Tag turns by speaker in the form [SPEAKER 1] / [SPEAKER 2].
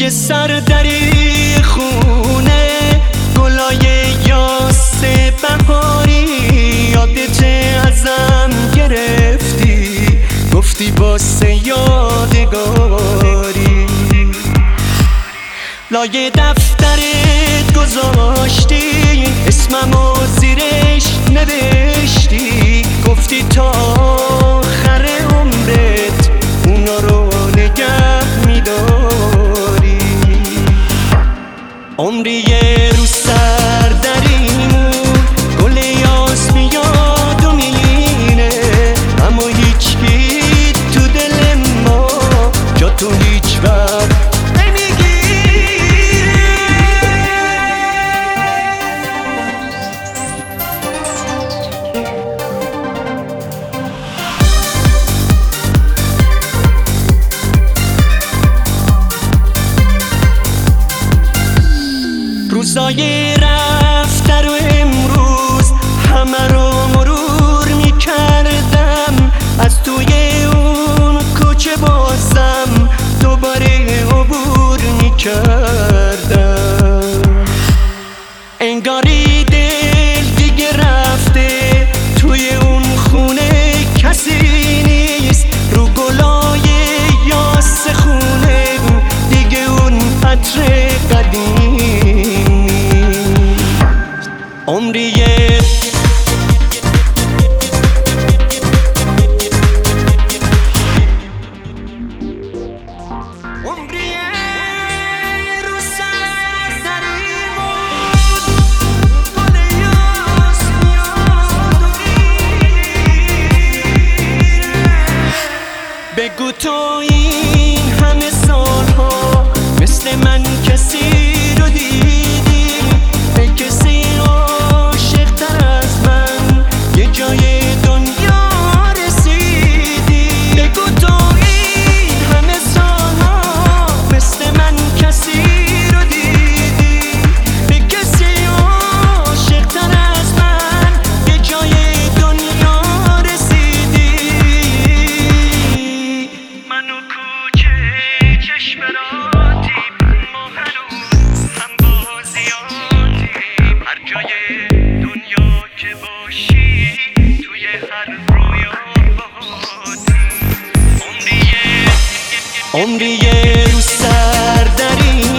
[SPEAKER 1] توی سردری خونه گلای یاس بهاری یادت ازم گرفتی، گفتی واسه یادگاری. لای دفترت گذاشتی، اسممو زیرش نوشتی، گفتی تا آخر عمرت اونا رو نگه میداری. عمری رو سردریمون گل یاس میاد و میره، اما هیچکی تو دل ما جا تو هیچ وقت روزای رفته رو امروز همه رو مرور میکردم، از توی اون کوچه بازم دوباره عبور میکردم. انگاری دل دیگه رفته، توی اون خونه کسی نیست، رو گلای یاس خونه دیگه اون عطر قدیم. عمریه رو سردریمون گل یاس میاد و میره. بگو تو این همه سالها مثل من کسی رو دیدی، به کسی عاشق‌تر از من یه جای دنیا رسیدی. بگو تو این همه سالها مثل من کسی رو دیدی، به کسی عاشق‌تر از من یه جای دنیا رسیدی. من و کوچه چشم راتیم، ما هنوز هم بازیاتیم، هر جای دنیا که باشی توی هر رویا باهاتیم. عمریه رو سردری